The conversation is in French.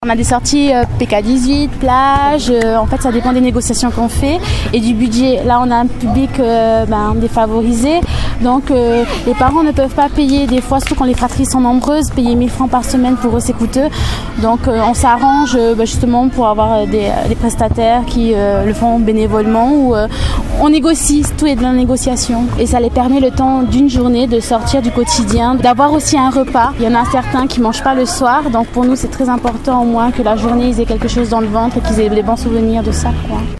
On a des sorties PK18, plage, en fait ça dépend des négociations qu'on fait et du budget. Là on a un public défavorisé, donc les parents ne peuvent pas payer, des fois surtout quand les fratries sont nombreuses, payer 1000 francs par semaine pour eux c'est coûteux. Donc on s'arrange justement pour avoir des prestataires qui le font bénévolement ou on négocie, tout est de la négociation. Et ça les permet le temps d'une journée de sortir du quotidien, d'avoir aussi un repas. Il y en a certains qui ne mangent pas le soir, donc pour nous c'est très important au moins que la journée ils aient quelque chose dans le ventre et qu'ils aient des bons souvenirs de ça, quoi.